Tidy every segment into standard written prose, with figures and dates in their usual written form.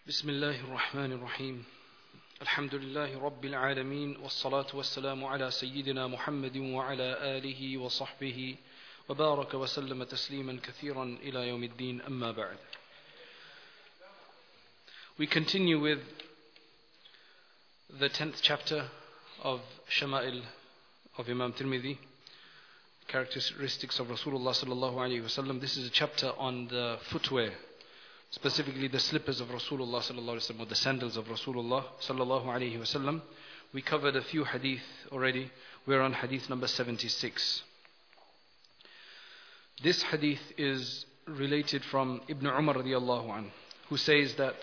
بسم الله الرحمن الرحيم الحمد لله رب العالمين والصلاة والسلام على سيدنا محمد وعلى آله وصحبه وبارك وسلم تسليما كثيرا إلى يوم الدين أما بعد. We continue with the 10th chapter of Shama'il of Imam Tirmidhi, characteristics of Rasulullah sallallahu alayhi wasallam. This is a chapter on the footwear, specifically the slippers of Rasulullah sallallahu alayhi wasallam, or the sandals of Rasulullah sallallahu alayhi wasallam. We covered a few hadith already. We're on hadith number 76. This hadith is related from Ibn Umar radiallahu anhu, who says that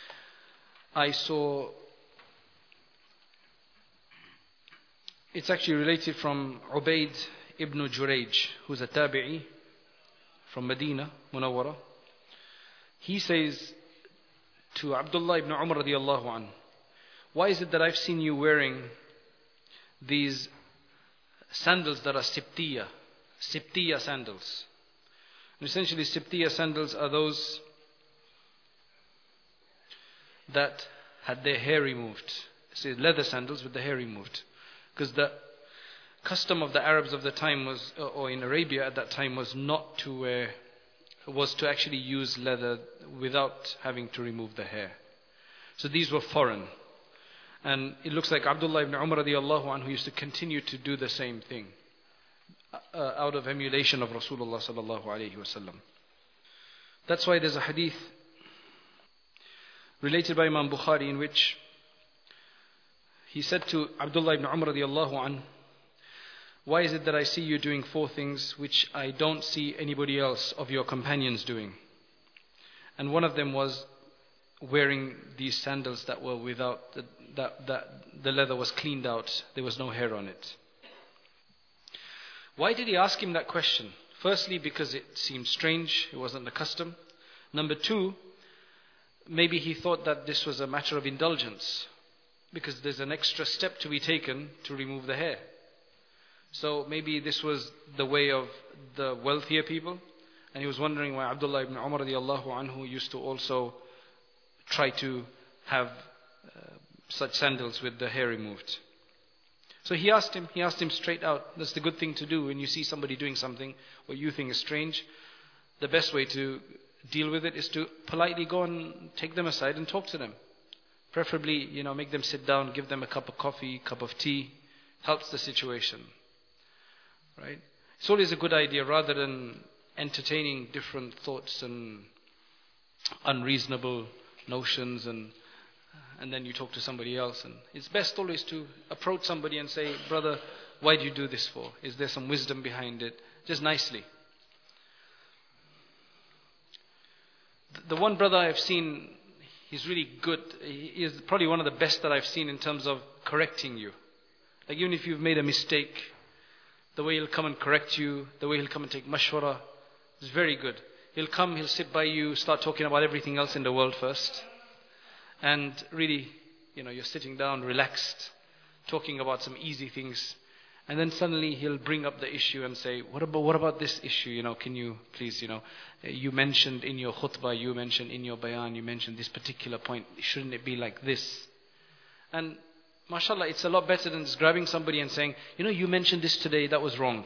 it's actually related from Ubayd ibn Jurayj, who's a tabi'i from Medina Munawwara. He says to Abdullah ibn Umar radiallahu anhu, why is it that I've seen you wearing these sandals that are Sibtiya sandals? And essentially Sibtiya sandals are those that had their hair removed. So leather sandals with the hair removed. Because the custom of the Arabs of the time was, or in Arabia at that time, was to actually use leather without having to remove the hair. So these were foreign. And it looks like Abdullah ibn Umar radiallahu anhu used to continue to do the same thing out of emulation of Rasulullah sallallahu alayhi wasallam. That's why there's a hadith related by Imam Bukhari in which he said to Abdullah ibn Umar radiallahu anhu, why is it that I see you doing four things which I don't see anybody else of your companions doing? And one of them was wearing these sandals that were without, that the leather was cleaned out, there was no hair on it. Why did he ask him that question? Firstly, because it seemed strange, it wasn't the custom. Number two, maybe he thought that this was a matter of indulgence, because there's an extra step to be taken to remove the hair. So maybe this was the way of the wealthier people, and he was wondering why Abdullah ibn Umar radiallahu anhu used to also try to have such sandals with the hair removed. So he asked him straight out. That's the good thing to do when you see somebody doing something what you think is strange. The best way to deal with it is to politely go and take them aside and talk to them. Preferably, make them sit down, give them a cup of coffee, cup of tea. Helps the situation. Right? It's always a good idea, rather than entertaining different thoughts and unreasonable notions and then you talk to somebody else. And it's best always to approach somebody and say, brother, why do you do this for? Is there some wisdom behind it? Just nicely. The one brother I've seen, he's really good. He is probably one of the best that I've seen in terms of correcting you. Like even if you've made a mistake, the way he'll come and correct you, the way he'll come and take mashwara, is very good. He'll come, he'll sit by you, start talking about everything else in the world first. And really, you're sitting down, relaxed, talking about some easy things. And then suddenly he'll bring up the issue and say, what about this issue? Can you please, you mentioned in your khutbah, you mentioned in your bayan, you mentioned this particular point. Shouldn't it be like this? And mashallah, it's a lot better than just grabbing somebody and saying, you mentioned this today, that was wrong.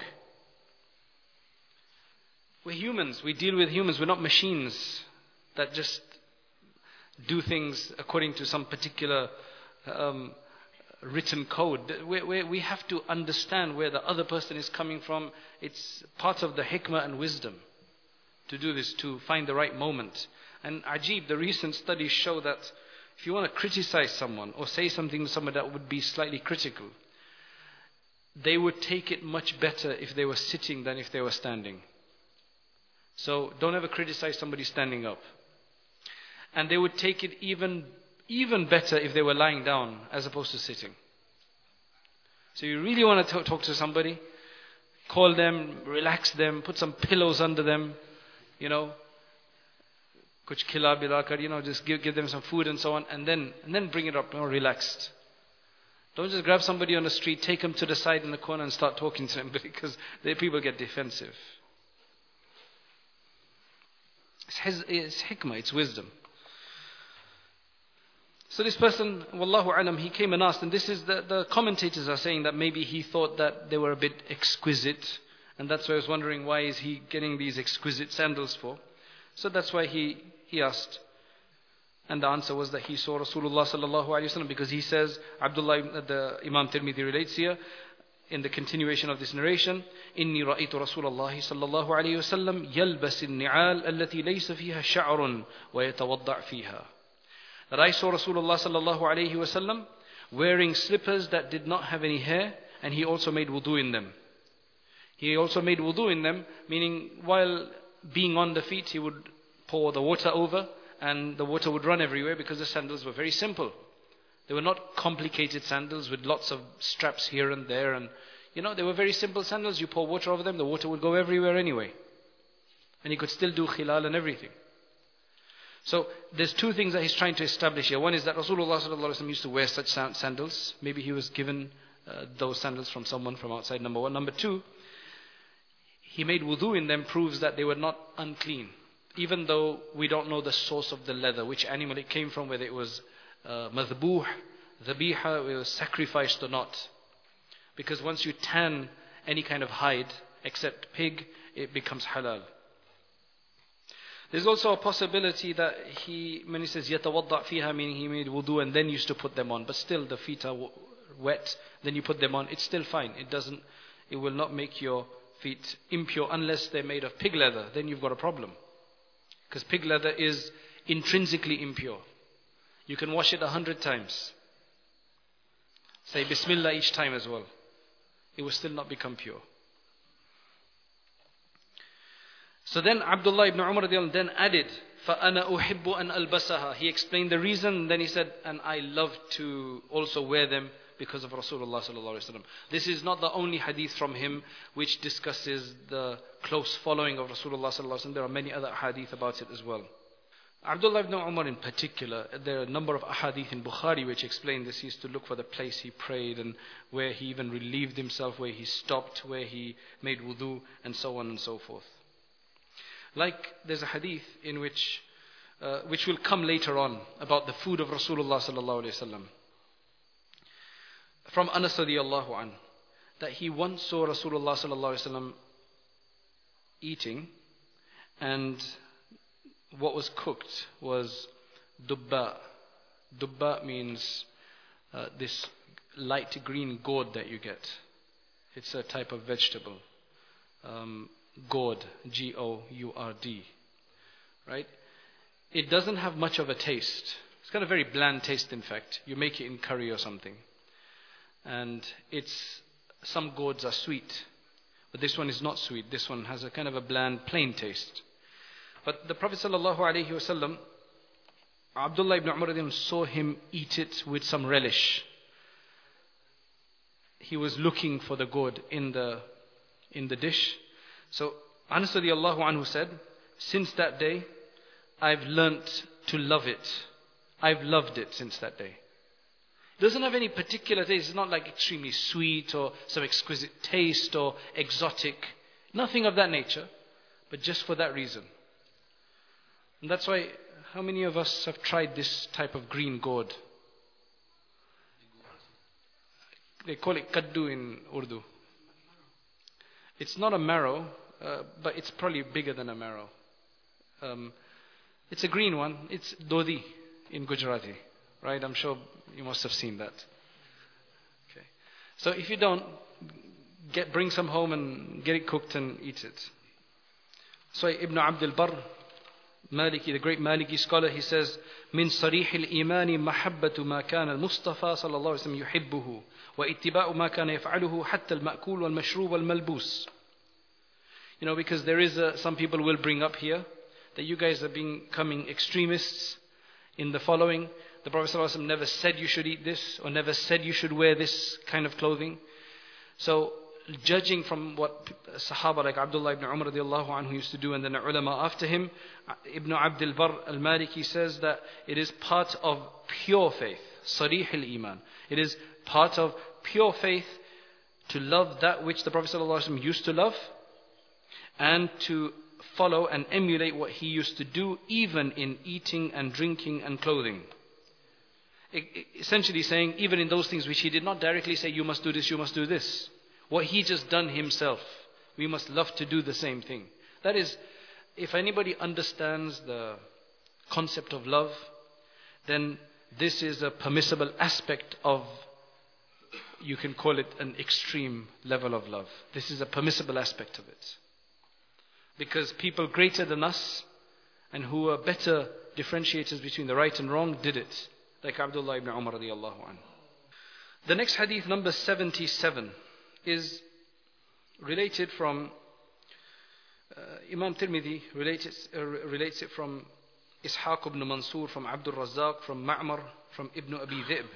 We're humans, we deal with humans, we're not machines that just do things according to some particular written code. We have to understand where the other person is coming from. It's part of the hikmah and wisdom to do this, to find the right moment. And ajib, the recent studies show that if you want to criticize someone or say something to someone that would be slightly critical, they would take it much better if they were sitting than if they were standing. So don't ever criticize somebody standing up. And they would take it even better if they were lying down as opposed to sitting. So you really want to talk to somebody, call them, relax them, put some pillows under them, kuch khila bila kar, just give them some food and so on, and then bring it up, relaxed. Don't just grab somebody on the street, take them to the side in the corner and start talking to them, because people get defensive. It's hikmah, it's wisdom. So this person, wallahu alam, he came and asked, and this is the commentators are saying that maybe he thought that they were a bit exquisite, and that's why I was wondering, why is he getting these exquisite sandals for? So that's why he asked. And the answer was that he saw Rasulullah sallallahu alaihi wasallam, because he says, the Imam Tirmidhi relates here, in the continuation of this narration, إني رأيت رسول الله صلى الله عليه وسلم يلبس النعال التي ليس فيها شعر ويتوضع فيها. That I saw Rasulullah sallallahu alaihi wasallam wearing slippers that did not have any hair, and he also made wudu in them. He also made wudu in them, meaning while being on the feet, he would pour the water over, and the water would run everywhere, because the sandals were very simple. They were not complicated sandals with lots of straps here and there, and they were very simple sandals. You pour water over them, the water would go everywhere anyway, and he could still do khilal and everything. So there's two things that he's trying to establish here. One is that Rasulullah sallallahu alaihi wasallam used to wear such sandals. Maybe he was given those sandals from someone from outside, number one. Number two, he made wudu in them, proves that they were not unclean. Even though we don't know the source of the leather, which animal it came from, whether it was madhbuh, dhabiha, it was sacrificed or not. Because once you tan any kind of hide, except pig, it becomes halal. There's also a possibility that when he says يَتَوَضَّعْ فِيهَا, meaning he made wudu and then used to put them on. But still the feet are wet, then you put them on, it's still fine. It will not make your feet impure unless they're made of pig leather. Then you've got a problem. Because pig leather is intrinsically impure. You can wash it 100 times. Say Bismillah each time as well. It will still not become pure. So then Abdullah ibn Umar then added, فَأَنَا أُحِبُّ أَنْ أَلْبَسَهَا. He explained the reason, and then he said, and I love to also wear them because of Rasulullah sallallahu alaihi wasallam. This is not the only hadith from him which discusses the close following of Rasulullah sallallahu alaihi wasallam. There are many other hadith about it as well. Abdullah ibn Umar in particular, there are a number of ahadith in Bukhari which explain this. He used to look for the place he prayed and where he even relieved himself, where he stopped, where he made wudu, and so on and so forth. Like there's a hadith in which will come later on, about the food of Rasulullah sallallahu alaihi wasallam. From Anas radiyallahu an, that he once saw Rasulullah sallallahu alaihi wasallam eating, and what was cooked was dubba. Dubba means this light green gourd that you get. It's a type of vegetable. Gourd, G-O-U-R-D. Right? It doesn't have much of a taste. It's got a very bland taste, in fact. You make it in curry or something. And some gourds are sweet. But this one is not sweet. This one has a kind of a bland, plain taste. But the Prophet ﷺ, Abdullah ibn Umar saw him eat it with some relish. He was looking for the gourd in the dish. So Anas radiallahu anhu said, since that day, I've learnt to love it. I've loved it since that day. It doesn't have any particular taste. It's not like extremely sweet or some exquisite taste or exotic. Nothing of that nature. But just for that reason. And that's why, how many of us have tried this type of green gourd? They call it kaddu in Urdu. It's not a marrow, but it's probably bigger than a marrow. It's a green one. It's dodi in Gujarati. Right? I'm sure you must have seen that. Okay. So if you don't, bring some home and get it cooked and eat it. So Ibn Abdul Barr, Maliki, the great Maliki scholar, he says, من صريح الإيمان محبة ما كان المصطفى صلى الله عليه وسلم يحبه واتباع ما كان يفعله حتى المأكول والمشروب والملبوس. Because there is some people will bring up here that you guys are becoming extremists in the following. The Prophet ﷺ never said you should eat this, or never said you should wear this kind of clothing. So, judging from what Sahaba like Abdullah ibn Umar radiallahu anhu used to do, and then the ulama after him, Ibn Abdul Barr al-Maliki says that it is part of pure faith, sarih al-iman. It is part of pure faith to love that which the Prophet ﷺ used to love, and to follow and emulate what he used to do, even in eating and drinking and clothing. essentially saying, even in those things which he did not directly say, you must do this, you must do this. What he just done himself, we must love to do the same thing. That is, if anybody understands the concept of love, then this is a permissible aspect of, you can call it an extreme level of love. This is a permissible aspect of it. Because people greater than us and who are better differentiators between the right and wrong did it. Like Abdullah ibn Umar radiallahu anhu. The next hadith, number 77, is related from Imam Tirmidhi relates it from Ishaq ibn Mansur, from Abdul Razzaq, from Ma'mar, from Ibn Abi Dhi'b.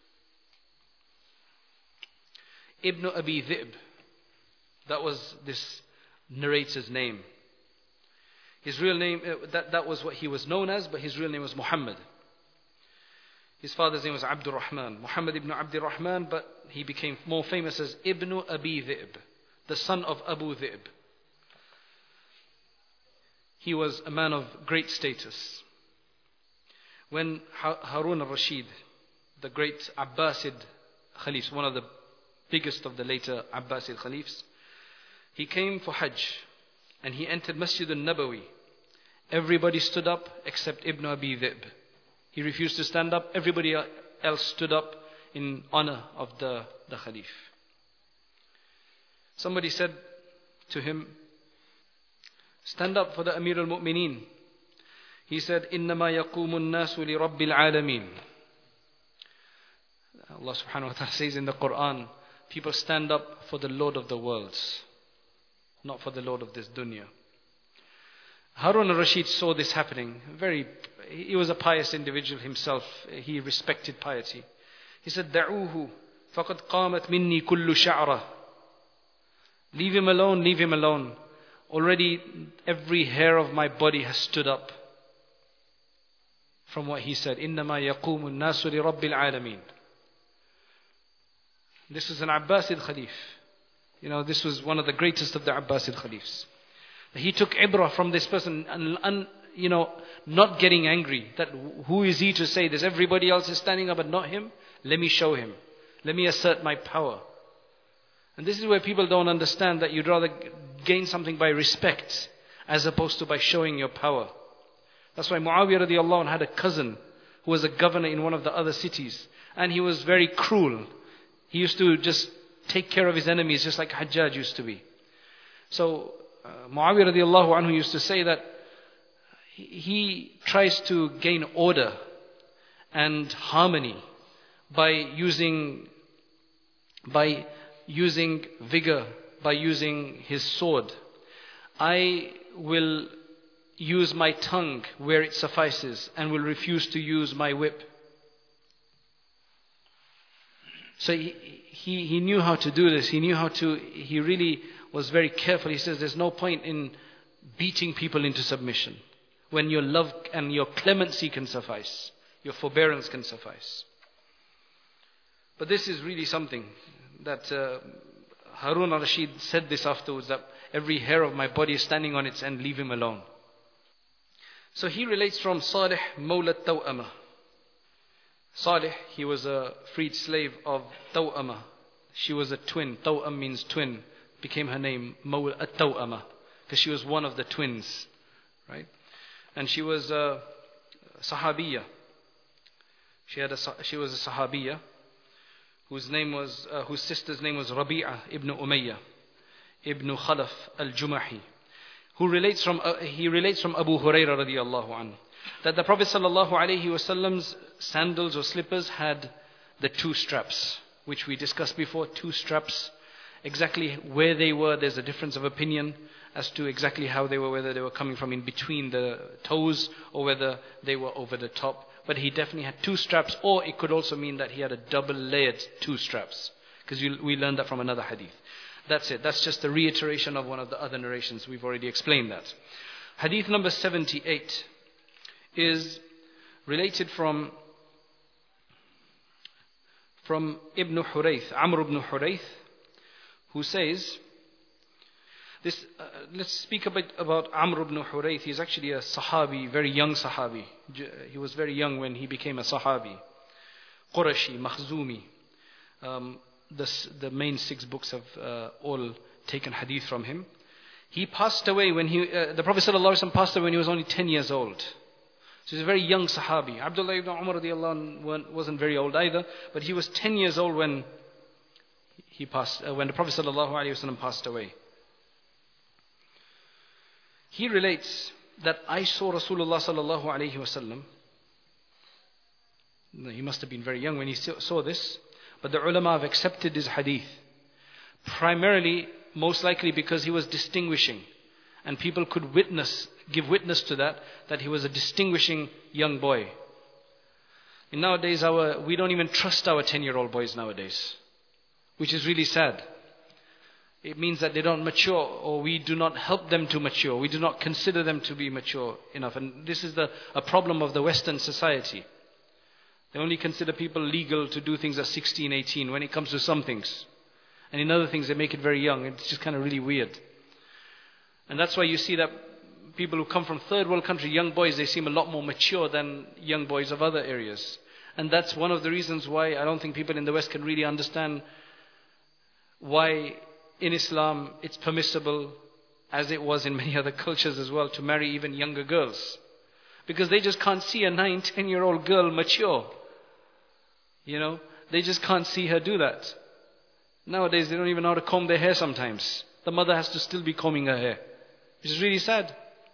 Ibn Abi Dhi'b, that was this narrator's name. His real name, that was what he was known as, but his real name was Muhammad. His father's name was Abdul Rahman, Muhammad ibn Abdul Rahman, but he became more famous as Ibn Abi Dhi'b, the son of Abu Dhi'b. He was a man of great status. When Harun al-Rashid, the great Abbasid Khalifs, one of the biggest of the later Abbasid Khalifs, he came for Hajj and he entered Masjid al-Nabawi. Everybody stood up except Ibn Abi Dhi'b. He refused to stand up. Everybody else stood up in honor of the Khalif. Somebody said to him, stand up for the Amir al-Mu'mineen. He said, إِنَّمَا يَقُومُ النَّاسُ لِرَبِّ الْعَالَمِينَ. Allah subhanahu wa ta'ala says in the Quran, people stand up for the Lord of the worlds, not for the Lord of this dunya. Harun al-Rashid saw this happening. He was a pious individual himself. He respected piety. He said, دَعُوهُ فَقَدْ قَامَتْ مِنِّي كُلُّ شَعْرَةٍ. Leave him alone, leave him alone. Already every hair of my body has stood up from what he said. إِنَّمَا يَقُومُ النَّاسُ لِرَبِّ الْعَالَمِينَ. This is an Abbasid Khalif. This was one of the greatest of the Abbasid Khalifs. He took ibrah from this person and not getting angry. That who is he to say this? Everybody else is standing up but not him. Let me show him. Let me assert my power. And this is where people don't understand that you'd rather gain something by respect as opposed to by showing your power. That's why Muawiyah radiallahu anh had a cousin who was a governor in one of the other cities. And he was very cruel. He used to just take care of his enemies just like Hajjaj used to be. So Muawiyah radiallahu anhu used to say that he tries to gain order and harmony by using vigor, by using his sword. I will use my tongue where it suffices and will refuse to use my whip. So he knew how to do this. He really was very careful. He says there's no point in beating people into submission when your love and your clemency can suffice, your forbearance can suffice. But this is really something that Harun al-Rashid said this afterwards, that every hair of my body is standing on its end, leave him alone. So he relates from Salih Mawla Taw'ama. Salih, he was a freed slave of Taw'ama. She was a twin. Taw'am means twin. Became her name Mawla Taw'ama because she was one of the twins, right? And she was a Sahabiya. She was a Sahabiya whose sister's name was Rabi'ah ibn Umayyah ibn Khalaf al-Jumahi, who relates from Abu Hurairah radiallahu anhu that the Prophet sallallahu alaihi wasallam's sandals or slippers had the two straps, which we discussed before. Two straps, exactly where they were, there's a difference of opinion as to exactly how they were, whether they were coming from in between the toes or whether they were over the top. But he definitely had two straps, or it could also mean that he had a double layered two straps, because we learned that from another hadith. That's it. That's just a reiteration of one of the other narrations. We've already explained that. Hadith number 78 is related from Ibn Hurayth, Amr ibn Hurayth, who says, let's speak a bit about Amr ibn Hurayth. He's actually a Sahabi, very young Sahabi. He was very young when he became a Sahabi. Qurashi, Makhzumi. The main 6 books have all taken hadith from him. He passed away when the Prophet ﷺ passed away when he was only 10 years old. So he's a very young Sahabi. Abdullah ibn Umar radiallahu anhu wasn't very old either, but he was 10 years old when the Prophet ﷺ passed away. He relates that I saw Rasulullah sallallahu alaihi wasallam. He must have been very young when he saw this, but the ulama have accepted his hadith. Primarily, most likely because he was distinguishing, and people could give witness to that he was a distinguishing young boy. And nowadays, we don't even trust our 10-year-old boys nowadays, which is really sad. It means that they don't mature, or we do not help them to mature. We do not consider them to be mature enough. And this is a problem of the Western society. They only consider people legal to do things at 16, 18 when it comes to some things. And in other things they make it very young. It's just kind of really weird. And that's why you see that people who come from third world country, young boys, they seem a lot more mature than young boys of other areas. And that's one of the reasons why I don't think people in the West can really understand why in Islam it's permissible, as it was in many other cultures as well, to marry even younger girls. Because they just can't see a 9, 10-year-old girl mature. They just can't see her do that. Nowadays they don't even know how to comb their hair sometimes. The mother has to still be combing her hair, which is really sad.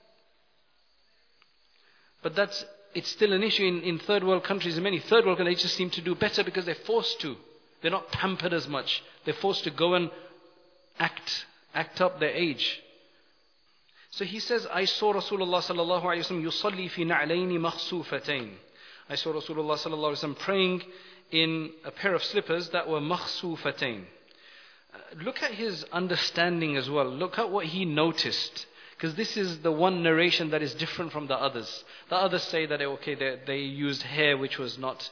But it's still an issue in third world countries. In many third world countries, they just seem to do better because they're forced to. They're not pampered as much. They're forced to go and act up their age. So he says, I saw Rasulullah sallallahu alayhi wa sallam yusalli fi na'layni makhsufatayn. I saw Rasulullah sallallahu alayhi wa sallam praying in a pair of slippers that were makhsufatayn. Look at his understanding as well. Look at what he noticed. Because this is the one narration that is different from the others. The others say that they used hair which was not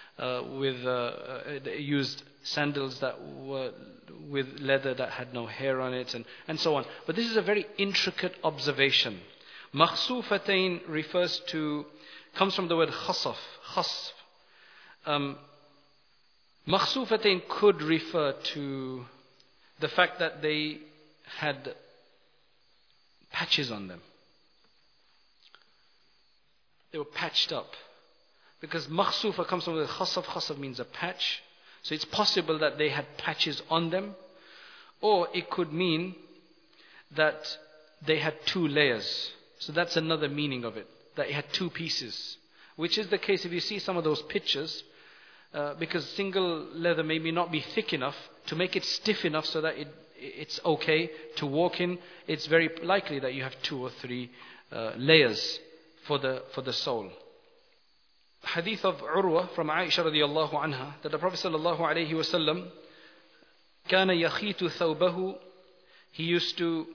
they used sandals that were with leather that had no hair on it and so on. But this is a very intricate observation. Makhsufatayn comes from the word khasf. Makhsufatayn could refer to the fact that they had patches on them. They were patched up. Because makhsufa comes from the khasaf. Khasaf means a patch. So it's possible that they had patches on them. Or it could mean that they had 2 layers. So that's another meaning of it. That it had 2 pieces. Which is the case if you see some of those pictures. Because single leather may not be thick enough to make it stiff enough so that it's okay to walk in. It's very likely that you have 2 or 3 layers for the sole. Hadith of Urwa from Aisha radiyallahu anha that the Prophet sallallahu alayhi wasallam كان يخيط ثوبه, he used to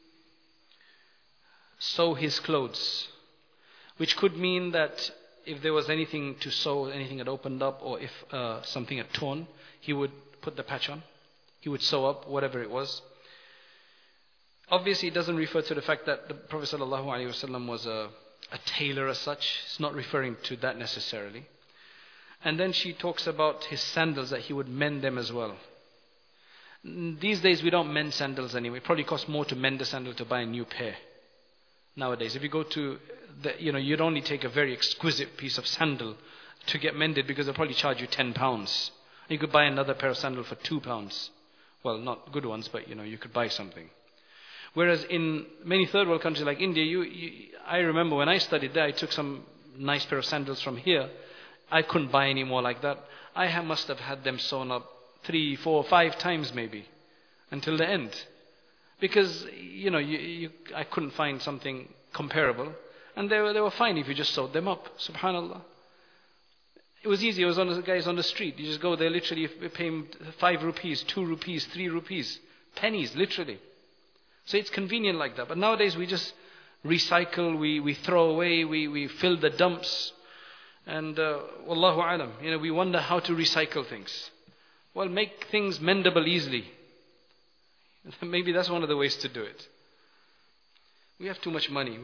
sew his clothes, which could mean that if there was anything to sew, anything had opened up, or if something had torn, he would put the patch on. He would sew up whatever it was. Obviously, it doesn't refer to the fact that the Prophet ﷺ was a tailor as such. It's not referring to that necessarily. And then she talks about his sandals, that he would mend them as well. These days we don't mend sandals anyway. It probably costs more to mend a sandal to buy a new pair. Nowadays, if you go to you'd only take a very exquisite piece of sandal to get mended because they'll probably charge you £10. You could buy another pair of sandals for £2. Well, not good ones, but you could buy something. Whereas in many third world countries like India, I remember when I studied there, I took some nice pair of sandals from here. I couldn't buy any more like that. I must have had them sewn up 3, 4, 5 times maybe until the end. Because, I couldn't find something comparable. And they were fine if you just sewed them up. Subhanallah. It was easy. It was on the guys on the street. You just go there, literally, you pay him 5 rupees, 2 rupees, 3 rupees. Pennies, literally. So it's convenient like that. But nowadays we just recycle, we throw away, we fill the dumps. And wallahu alam, we wonder how to recycle things. Well, make things mendable easily. Maybe that's one of the ways to do it. We have too much money.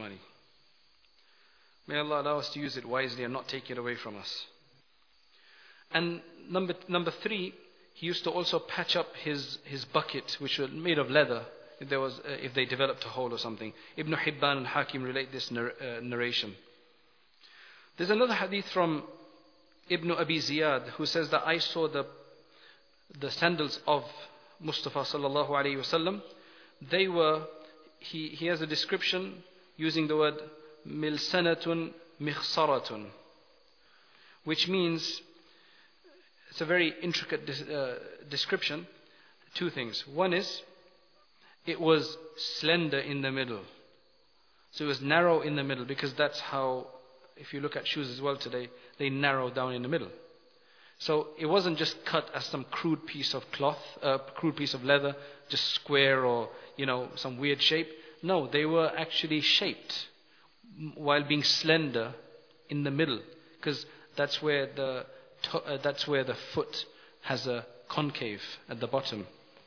May Allah allow us to use it wisely and not take it away from us. And number three, he used to also patch up his bucket, which was made of leather, if they developed a hole or something. Ibn Hibban and Hakim relate this narration. There's another hadith from Ibn Abi Ziyad who says that I saw the sandals of Mustafa sallallahu alaihi wasallam. They were, he has a description using the word milsanatun mikhsaratun, which means, it's a very intricate description. Two things. One is, it was slender in the middle. So it was narrow in the middle, because that's how, if you look at shoes as well today, they narrow down in the middle. So it wasn't just cut as some crude piece of cloth, crude piece of leather, just square or, some weird shape. No, they were actually shaped while being slender in the middle, because that's where the foot has a concave at the bottom.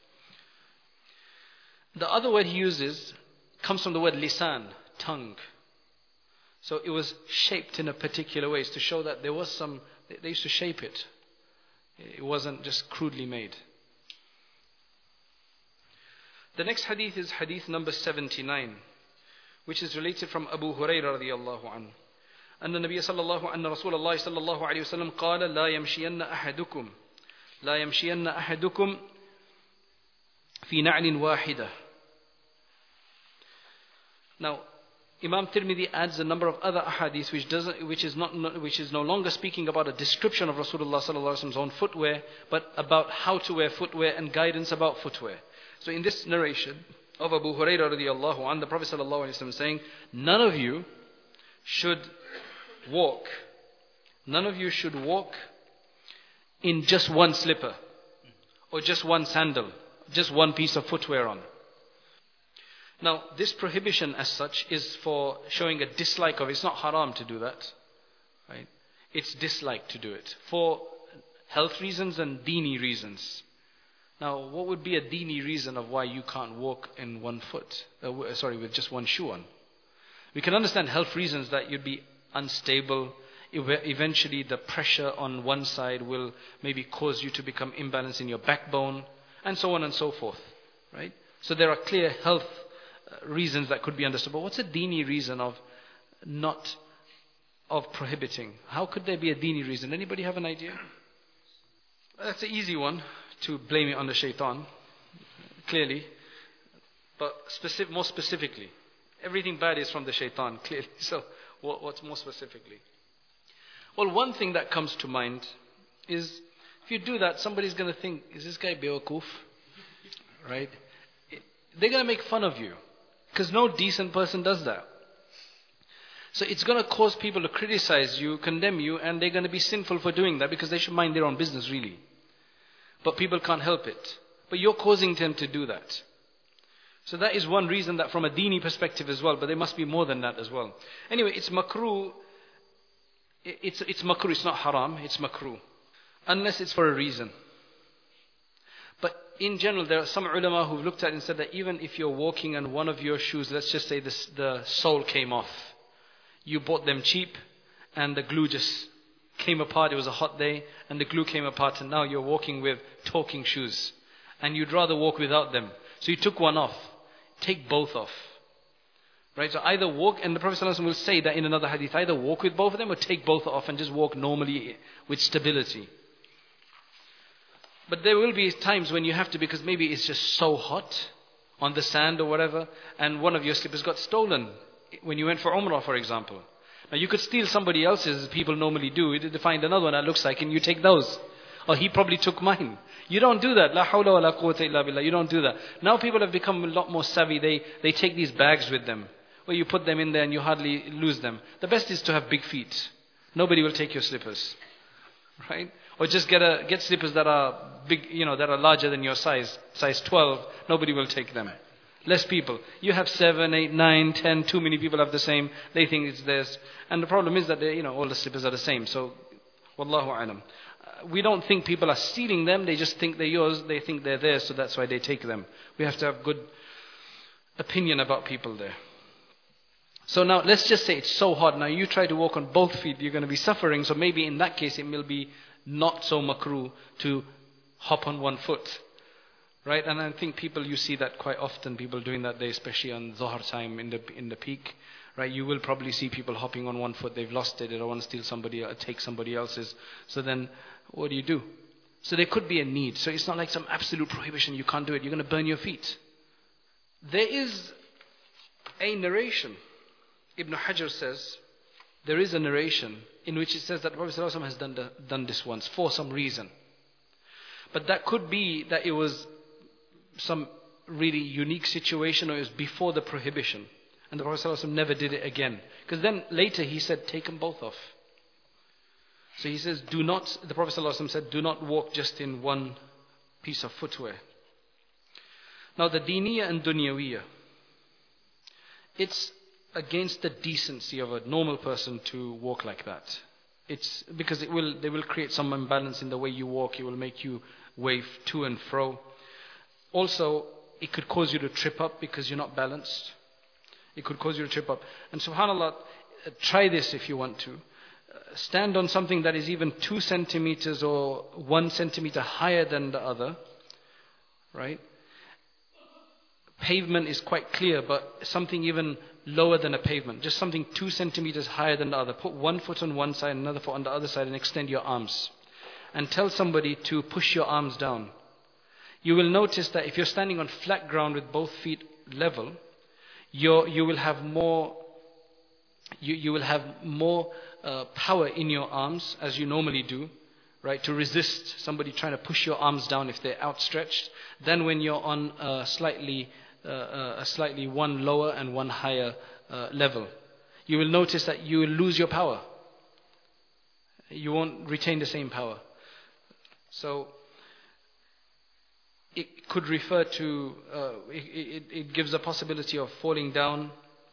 The other word he uses comes from the word lisan, tongue. So it was shaped in a particular way to show that there was they used to shape it. It wasn't just crudely made. The next hadith is hadith number 79, which is related from Abu Hurairah radiyallahu anhu. أن النبي أن رسول الله صلى الله عليه وسلم قال لا يمشين أحدكم في نعل واحدة. Now, Imam Tirmidhi adds a number of other ahadith which is no longer speaking about a description of Rasulullah sallallahu alaihi wasallam's own footwear, but about how to wear footwear and guidance about footwear. So in this narration of Abu Hurairah radiyallahu anhu, the Prophet sallallahu alaihi wasallam is saying, none of you should walk in just one slipper or just one sandal, just one piece of footwear on. Now, this prohibition as such is for showing a dislike of it. It's not haram to do that, right? It's dislike to do it for health reasons and deeni reasons. Now, what would be a deeni reason of why you can't walk in with just one shoe on? We can understand health reasons, that you'd be unstable. Eventually, the pressure on one side will maybe cause you to become imbalanced in your backbone, and so on and so forth, right? So there are clear health reasons that could be understood. But what's a deeni reason of prohibiting? How could there be a deeni reason? Anybody have an idea? That's an easy one, to blame it on the shaitan, clearly. But more specifically, everything bad is from the shaitan, clearly. So what's more specifically? Well, one thing that comes to mind is, if you do that, somebody's going to think, is this guy Be'okuf? Right? They're going to make fun of you, because no decent person does that. So it's going to cause people to criticize you, condemn you, and they're going to be sinful for doing that, because they should mind their own business, really. But people can't help it. But you're causing them to do that. So that is one reason, that from a deeni perspective as well, but there must be more than that as well. Anyway, it's makruh. It's makruh, it's not haram, it's makruh. Unless it's for a reason. But in general, there are some ulama who've looked at it and said that even if you're walking and one of your shoes, let's just say the sole came off. You bought them cheap and the glue just came apart. It was a hot day and the glue came apart, and now you're walking with talking shoes. And you'd rather walk without them. So you took one off. Take both off. Right? So either walk, and the Prophet ﷺ will say that in another hadith, either walk with both of them or take both off and just walk normally with stability. But there will be times when you have to, because maybe it's just so hot on the sand or whatever, and one of your slippers got stolen when you went for Umrah, for example. Now you could steal somebody else's, as people normally do. They find another one that looks like, and you take those. Or he probably took mine. You don't do that. La hawla wa la quwwata illa billah. You don't do that. Now people have become a lot more savvy. They take these bags with them, where you put them in there and you hardly lose them. The best is to have big feet. Nobody will take your slippers. Right? Or just get slippers that are big, that are larger than your size 12. Nobody will take them. Less people. You have 7, 8, 9, 10. Too many people have the same. They think it's theirs. And the problem is that all the slippers are the same. So, wallahu alam. We don't think people are stealing them. They just think they're yours. They think they're theirs. So that's why they take them. We have to have good opinion about people there. So now let's just say it's so hot. Now you try to walk on both feet. You're going to be suffering. So maybe in that case it will be not so makruh to hop on one foot. Right? And I think you see that quite often, people doing that day, especially on Dhuhr time in the peak. Right? You will probably see people hopping on one foot, they've lost it, they don't want to steal somebody or take somebody else's. So then, what do? So there could be a need. So it's not like some absolute prohibition, you can't do it, you're going to burn your feet. There is a narration, Ibn Hajar says, there is a narration in which it says that Prophet ﷺ has done this once for some reason. But that could be that it was some really unique situation, or it was before the prohibition. And the Prophet ﷺ never did it again. Because then later he said, take them both off. So he says, the Prophet ﷺ said, do not walk just in one piece of footwear. Now the diniya and dunyawiyya, it's against the decency of a normal person to walk like that. It's because they will create some imbalance in the way you walk. It will make you wave to and fro. Also, it could cause you to trip up because you're not balanced. It could cause you to trip up. And subhanAllah, try this if you want to. Stand on something that is even 2 centimeters or 1 centimeter higher than the other. Right? Pavement is quite clear, but something even lower than a pavement. Just something 2 centimeters higher than the other. Put one foot on one side, another foot on the other side, and extend your arms. And tell somebody to push your arms down. You will notice that if you're standing on flat ground with both feet level, you will have more power in your arms, as you normally do, right, to resist somebody trying to push your arms down if they're outstretched, than when you're on a slightly one lower and one higher level. You will notice that you will lose your power. You won't retain the same power. So it could refer to, it gives a possibility of falling down.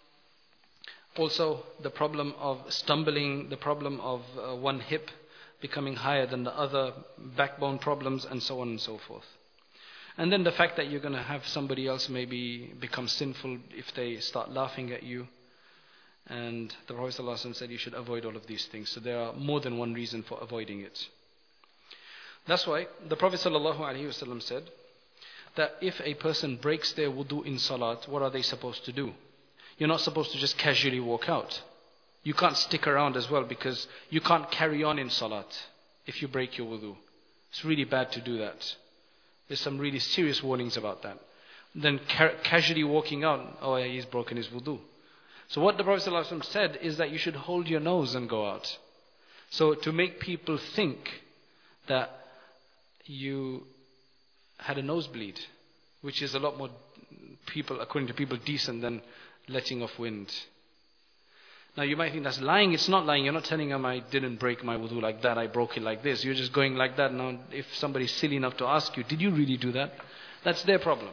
Also, the problem of stumbling, the problem of one hip becoming higher than the other, backbone problems, and so on and so forth. And then the fact that you're going to have somebody else maybe become sinful if they start laughing at you. And the Prophet ﷺ said you should avoid all of these things. So there are more than one reason for avoiding it. That's why the Prophet ﷺ said that if a person breaks their wudu in salat, what are they supposed to do? You're not supposed to just casually walk out. You can't stick around as well, because you can't carry on in salat if you break your wudu. It's really bad to do that. There's some really serious warnings about that. Then casually walking out, oh yeah, he's broken his wudu. So what the Prophet ﷺ said is that you should hold your nose and go out. So to make people think that you had a nosebleed, which is a lot more according to people, decent than letting off wind. Now you might think that's lying. It's not lying. You're not telling them I didn't break my wudu like that, I broke it like this. You're just going like that. Now if somebody's silly enough to ask you, did you really do that? That's their problem.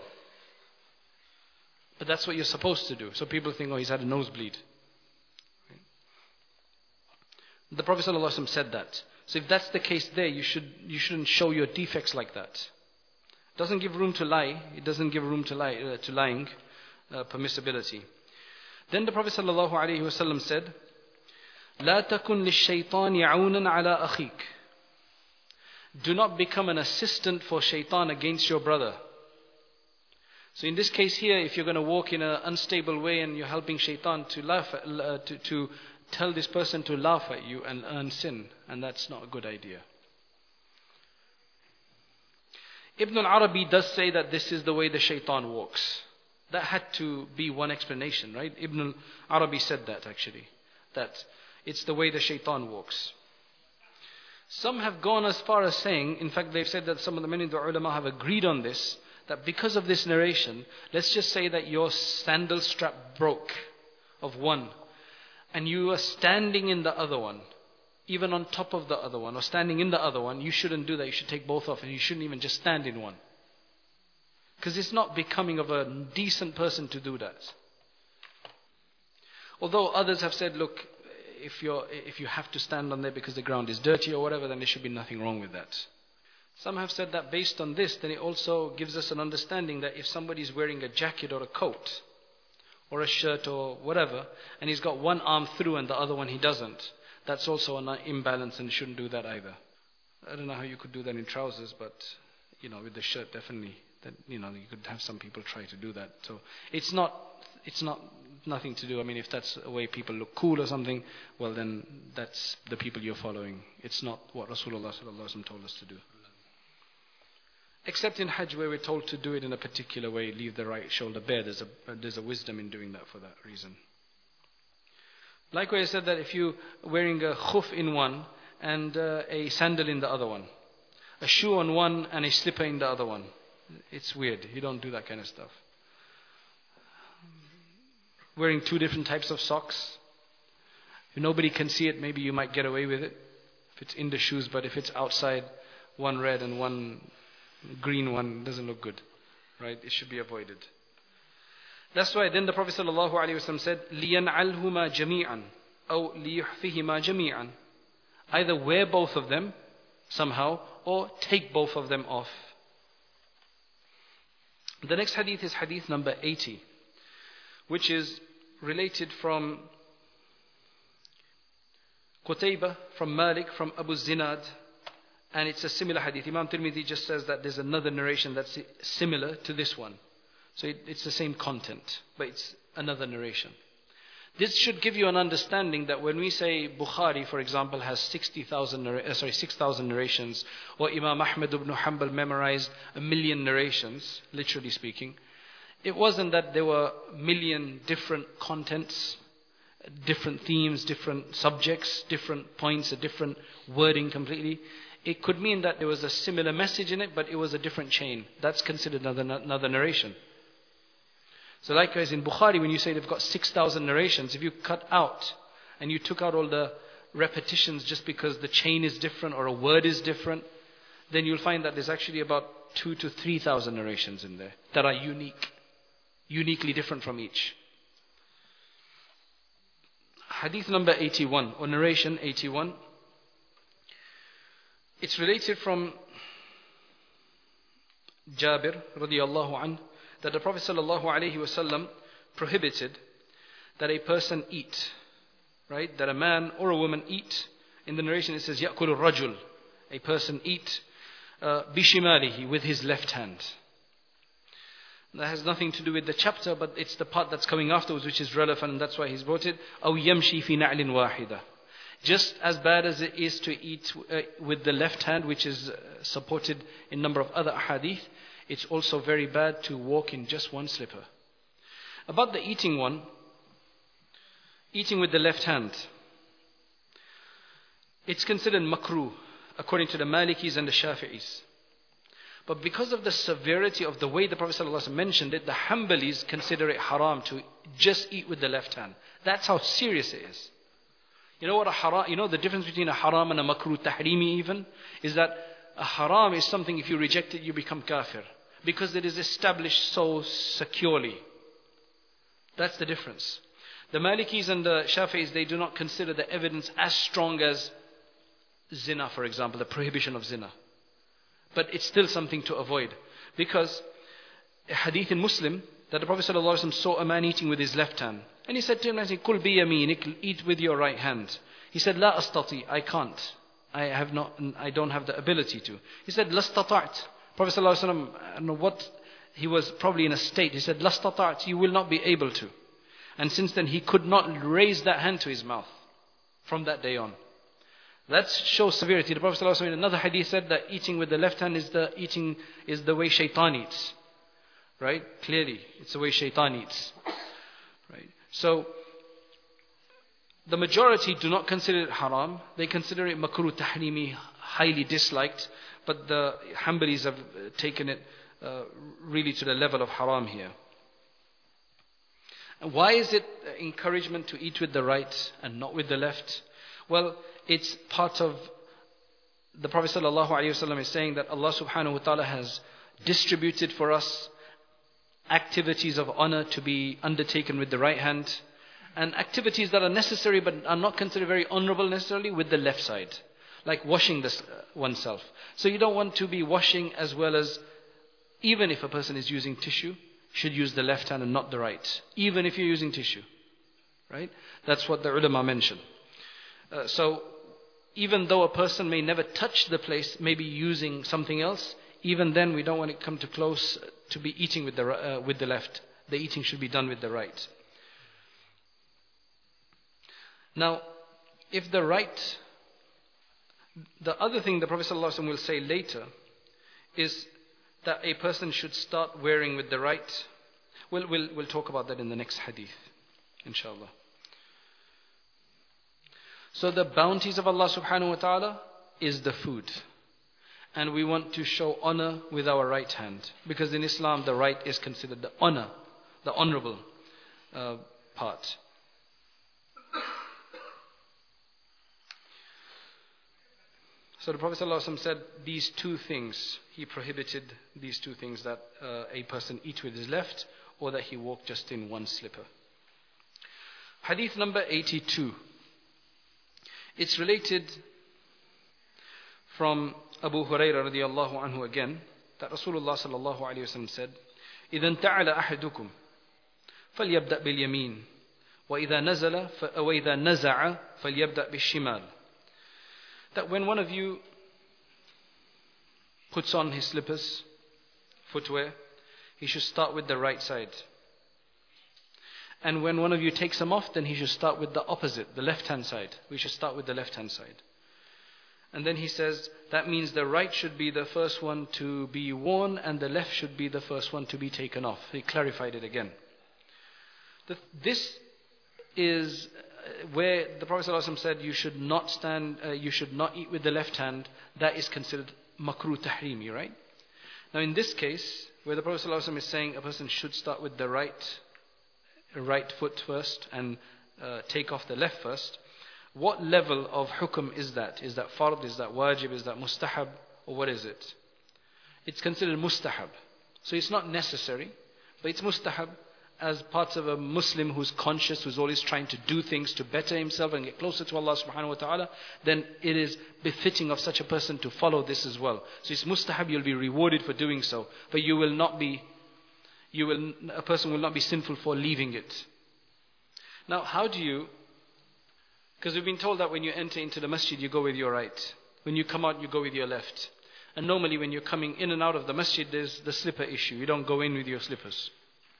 But that's what you're supposed to do. So people think, oh, he's had a nosebleed. The Prophet ﷺ said that. So if that's the case there, you shouldn't show your defects like that. It doesn't give room to lie. It doesn't give room to lying permissibility. Then the Prophet ﷺ said, لا تكن للشيطان عونا على أخيك. Do not become an assistant for shaitan against your brother. So in this case here, if you're going to walk in an unstable way and you're helping shaitan to laugh to tell this person to laugh at you and earn sin, and that's not a good idea. Ibn al-Arabi does say that this is the way the shaitan walks. That had to be one explanation, right? Ibn al-Arabi said that actually, that it's the way the shaitan walks. Some have gone as far as saying, in fact they've said that some of the many of the ulama have agreed on this, that because of this narration, let's just say that your sandal strap broke of one, and you are standing in the other one, even on top of the other one, or standing in the other one, you shouldn't do that. You should take both off, and you shouldn't even just stand in one. Because it's not becoming of a decent person to do that. Although others have said, look, if you have to stand on there because the ground is dirty or whatever, then there should be nothing wrong with that. Some have said that based on this, then it also gives us an understanding that if somebody is wearing a jacket or a coat, or a shirt or whatever, and he's got one arm through and the other one he doesn't, that's also an imbalance and shouldn't do that either. I don't know how you could do that in trousers, but with the shirt definitely. That you could have some people try to do that. So it's not nothing to do. I mean, if that's a way people look cool or something, well then that's the people you're following. It's not what Rasulullah sallallahu alaihi wasallam told us to do. Except in Hajj, where we're told to do it in a particular way, leave the right shoulder bare. There's a wisdom in doing that for that reason. Likewise, I said that if you're wearing a khuf in one and a sandal in the other one, a shoe on one and a slipper in the other one, it's weird. You don't do that kind of stuff. Wearing two different types of socks. If nobody can see it, maybe you might get away with it. If it's in the shoes, but if it's outside, one red and one green one, doesn't look good. Right? It should be avoided. That's why then the Prophet ﷺ said, لِيَنْعَلْهُمَا جَمِيعًا أو لِيُحْفِهِمَا جَمِيعًا. Either wear both of them somehow or take both of them off. The next hadith is hadith number 80, which is related from Qutaybah, from Malik, from Abu Zinad, and it's a similar hadith. Imam Tirmidhi just says that there's another narration that's similar to this one. So it's the same content, but it's another narration. This should give you an understanding that when we say Bukhari, for example, has 6,000 narrations, or Imam Ahmad ibn Hanbal memorized 1,000,000 narrations, literally speaking, it wasn't that there were 1,000,000 different contents, different themes, different subjects, different points, a different wording completely. It could mean that there was a similar message in it, but it was a different chain. That's considered another narration. So likewise in Bukhari, when you say they've got 6,000 narrations, if you cut out and you took out all the repetitions just because the chain is different or a word is different, then you'll find that there's actually about 2,000 to 3,000 narrations in there that are uniquely different from each. Hadith number 81, or narration 81. It's related from Jabir radiyallahu anhu, that the Prophet ﷺ prohibited that a person eat, right? That a man or a woman eat. In the narration it says, يَأْكُلُ الرَّجُلُ, a person eat بِشِمَالِهِ, with his left hand. That has nothing to do with the chapter, but it's the part that's coming afterwards which is relevant, and that's why he's brought it. أَوْ يَمْشِي فِي نَعْلٍ وَاحِدَةٍ. Just as bad as it is to eat with the left hand, which is supported in a number of other ahadith, it's also very bad to walk in just one slipper. About the eating one, eating with the left hand, it's considered makruh according to the Malikis and the Shafi'is. But because of the severity of the way the Prophet ﷺ mentioned it, the Hanbalis consider it haram to just eat with the left hand. That's how serious it is. You know what a haram? You know the difference between a haram and a makruh tahrimi even? Is that a haram is something, if you reject it, you become kafir. Because it is established so securely. That's the difference. The Malikis and the Shafi'is, they do not consider the evidence as strong as zina, for example, the prohibition of zina. But it's still something to avoid. Because a hadith in Muslim, that the Prophet ﷺ saw a man eating with his left hand. And he said to him, "Kul bi yaminik, eat with your right hand." He said, "La astati, I can't. I don't have the ability to." He said, "La stata'at." Prophet ﷺ, I don't know what, he was probably in a state. He said, "La stata'at, you will not be able to." And since then he could not raise that hand to his mouth from that day on. That shows severity. The Prophet ﷺ in another hadith said that eating with the left hand is the way shaitan eats. Right? Clearly, it's the way shaitan eats. Right? So, the majority do not consider it haram. They consider it makruh tahrimi, highly disliked. But the Hanbalis have taken it really to the level of haram here. And why is it encouragement to eat with the right and not with the left? Well, it's part of the Prophet ﷺ is saying that Allah subhanahu wa ta'ala has distributed for us activities of honor to be undertaken with the right hand, and activities that are necessary but are not considered very honorable necessarily with the left side. Like washing oneself. So you don't want to be washing as well as, even if a person is using tissue, should use the left hand and not the right. Even if you're using tissue. Right? That's what the ulama mention. So even though a person may never touch the place, maybe using something else, even then we don't want to come too close to be eating with the left. The eating should be done with the right. Now, if the other thing the Prophet ﷺ will say later is that a person should start wearing with the right. We'll talk about that in the next hadith, inshallah. So the bounties of Allah subhanahu wa ta'ala is the food. And we want to show honor with our right hand. Because in Islam, the right is considered the honor, the honorable part. So the Prophet ﷺ said these two things, he prohibited these two things, that a person eat with his left or that he walk just in one slipper. Hadith number 82. It's related from Abu Hurairah radiyallahu anhu again, that Rasulullah sallallahu alayhi wa sallam said, إِذَا انْتَعَلَ أَحَدُكُمْ فَلْيَبْدَأْ بِالْيَمِينِ وَإِذَا نَزَعَ فَلْيَبْدَأْ بِالشِّمَالِ. That when one of you puts on his slippers, footwear, he should start with the right side. And when one of you takes them off, then he should start with the opposite, the left-hand side. We should start with the left-hand side. And then he says, that means the right should be the first one to be worn and the left should be the first one to be taken off. He clarified it again. This is where the Prophet ﷺ said you should not eat with the left hand. That is considered makruh tahrimi, right? Now in this case, where the Prophet ﷺ is saying a person should start with the right foot first and take off the left first, what level of hukum is that? Is that fard? Is that wajib? Is that mustahab? Or what is it? It's considered mustahab. So it's not necessary, but it's mustahab as part of a Muslim who's conscious, who's always trying to do things to better himself and get closer to Allah subhanahu wa ta'ala, then it is befitting of such a person to follow this as well. So it's mustahab, you'll be rewarded for doing so, but a person will not be sinful for leaving it. Now how do you, because we've been told that when you enter into the masjid you go with your right, when you come out you go with your left, and normally when you're coming in and out of the masjid there's the slipper issue, you don't go in with your slippers,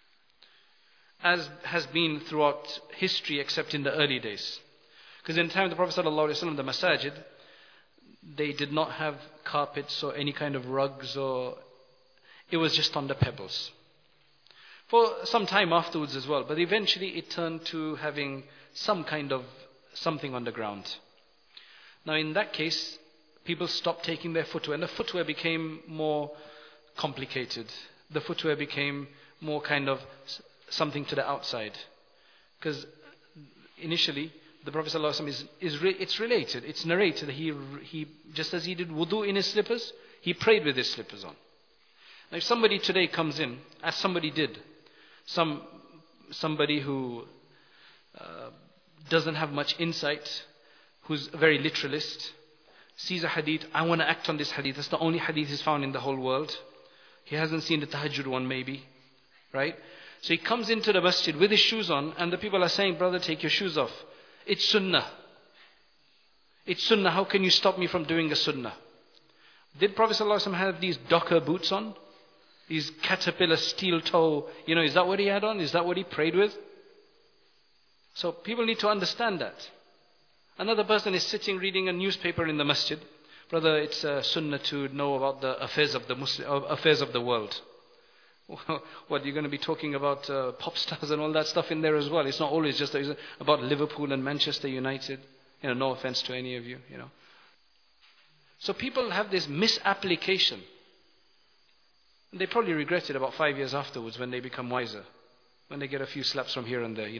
as has been throughout history except in the early days. Because in the time of the Prophet ﷺ, the masajid, they did not have carpets or any kind of rugs, or it was just on the pebbles. For some time afterwards as well, but eventually it turned to having some kind of something on the ground. Now in that case, people stopped taking their footwear, and the footwear became more complicated. The footwear became more kind of something to the outside. Because initially, the Prophet ﷺ it's related, it's narrated that he just as he did wudu in his slippers, he prayed with his slippers on. Now if somebody today comes in, as somebody did, somebody who doesn't have much insight, who's a very literalist, sees a hadith, I want to act on this hadith, that's the only hadith he's found in the whole world. He hasn't seen the tahajjud one maybe, right? So he comes into the masjid with his shoes on, and the people are saying, brother, take your shoes off. It's sunnah. It's sunnah. How can you stop me from doing a sunnah? Did Prophet ﷺ have these docker boots on? These caterpillar steel toe, is that what he had on? Is that what he prayed with? So people need to understand that. Another person is sitting reading a newspaper in the masjid. Brother, it's sunnah to know about the affairs of the world. What, you're going to be talking about pop stars and all that stuff in there as well? It's not always just about Liverpool and Manchester United. No offense to any of you, So people have this misapplication. And they probably regret it about 5 years afterwards when they become wiser. When they get a few slaps from here and there,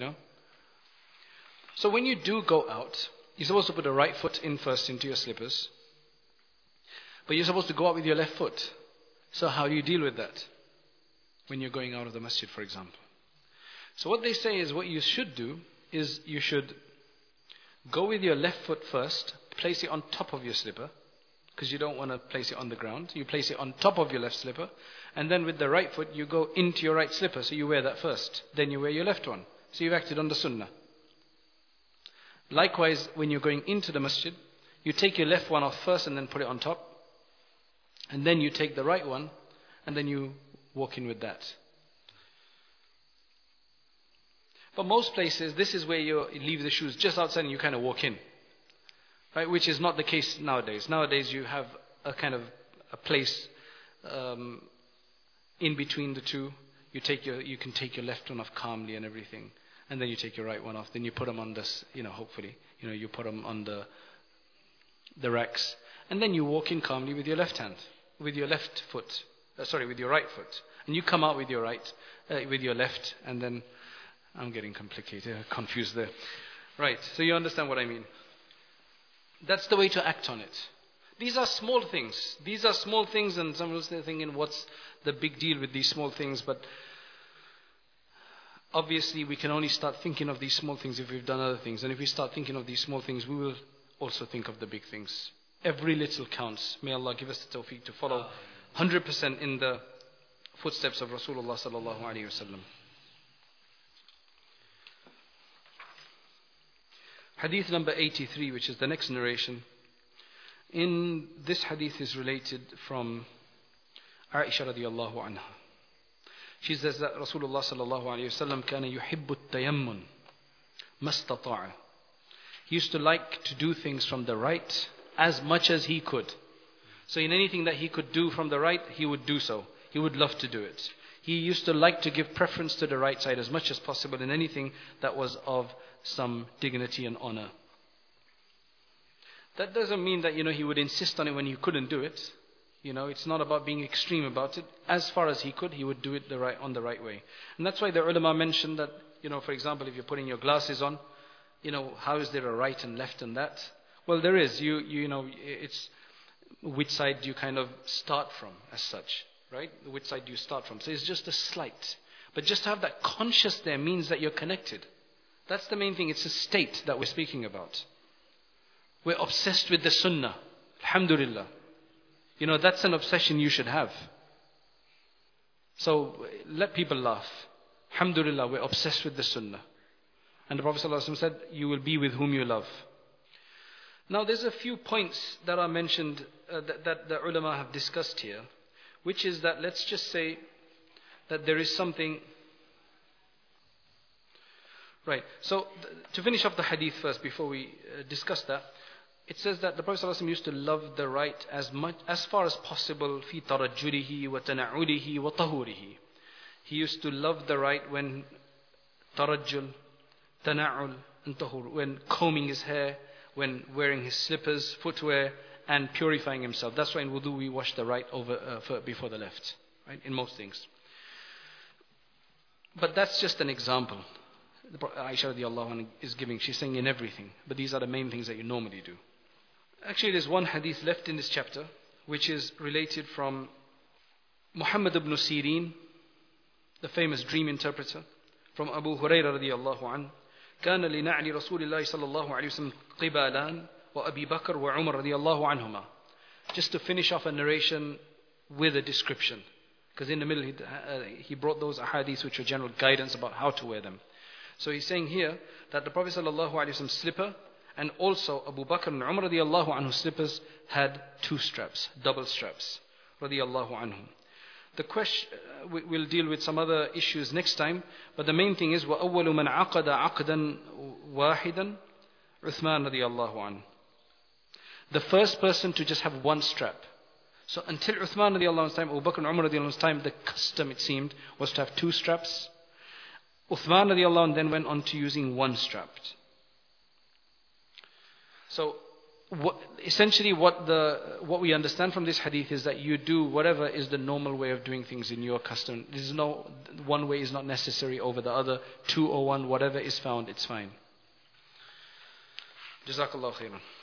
So when you do go out, you're supposed to put the right foot in first into your slippers. But you're supposed to go out with your left foot. So how do you deal with that? When you're going out of the masjid, for example. So what they say is what you should do is you should go with your left foot first, place it on top of your slipper, because you don't want to place it on the ground. You place it on top of your left slipper, and then with the right foot you go into your right slipper, so you wear that first. Then you wear your left one. So you've acted on the sunnah. Likewise, when you're going into the masjid, you take your left one off first and then put it on top. And then you take the right one and then you walk in with that. But most places, this is where you leave the shoes just outside and you kind of walk in. Right? Which is not the case nowadays. Nowadays you have a kind of a place in between the two. You can take your left one off calmly and everything. And then you take your right one off. Then you put them on this, hopefully. You put them on the racks. And then you walk in calmly with your left hand. With your left foot. With your right foot. And you come out with your with your left. And then, I'm getting confused there. Right, so you understand what I mean. That's the way to act on it. These are small things. These are small things, and some of us are thinking, what's the big deal with these small things? But obviously, we can only start thinking of these small things if we've done other things. And if we start thinking of these small things, we will also think of the big things. Every little counts. May Allah give us the tawfiq to follow 100% in the footsteps of Rasulullah sallallahu alaihi wasallam. Hadith number 83, which is the next narration. In this hadith is related from Aisha radiyallahu anha. She says that Rasulullah sallallahu alayhi wasallam kana yuhibbu at-tayammun mastata'a. He used to like to do things from the right as much as he could. So in anything that he could do from the right, he would do so. He would love to do it. He used to like to give preference to the right side as much as possible in anything that was of some dignity and honor. That doesn't mean that he would insist on it when he couldn't do it. It's not about being extreme about it. As far as he could, he would do it on the right way. And that's why the ulama mentioned that, for example, if you're putting your glasses on, how is there a right and left and that? Well, there is. It's which side do you kind of start from as such, right? Which side do you start from? So it's just a slight. But just to have that conscious there means that you're connected. That's the main thing. It's a state that we're speaking about. We're obsessed with the sunnah. Alhamdulillah. That's an obsession you should have. So let people laugh. Alhamdulillah, we're obsessed with the sunnah. And the Prophet ﷺ said, you will be with whom you love. Now there's a few points that are mentioned that the ulama have discussed here, which is that let's just say that there is something. Right, so to finish off the hadith first before we discuss that, it says that the Prophet ﷺ used to love the right as far as possible fi tarajjulihi wa tana'ulihi wa tahurihi. He used to love the right when tarajjul, tana'ul and tahur, when combing his hair, when wearing his slippers, footwear and purifying himself. That's why in wudu we wash the right before the left, right? In most things. But that's just an example. Aisha radiallahu anha is giving. She's saying in everything. But these are the main things that you normally do. Actually, there's one hadith left in this chapter, which is related from Muhammad ibn Sirin, the famous dream interpreter, from Abu Hurairah radiallahu anhu. كان لنعل رسول الله صلى الله عليه وسلم قبالان وأبي بكر وعمر رضي الله عنهما. Just to finish off a narration with a description. Because in the middle he brought those ahadith which are general guidance about how to wear them. So he's saying here that the Prophet ﷺ's slipper and also Abu Bakr and Umar radiallahu anhu slippers had two straps, double straps radiallahu anhum. The question, we'll deal with some other issues next time, but the main thing is وَأَوَّلُ مَنْ عَقَدَ عَقْدًا وَاحِدًا عُثْمَانَ radiallahu anhu. The first person to just have one strap. So until Uthman radiallahu anhu's time, Abu Bakr and Umar radiallahu anhu's time, the custom it seemed was to have two straps. Uthman radiallahu anhu then went on to using one strap. So essentially what we understand from this hadith is that you do whatever is the normal way of doing things in your custom. There's no one way is not necessary over the other. 2 or 1, whatever is found, it's fine. Jazakallah khairan.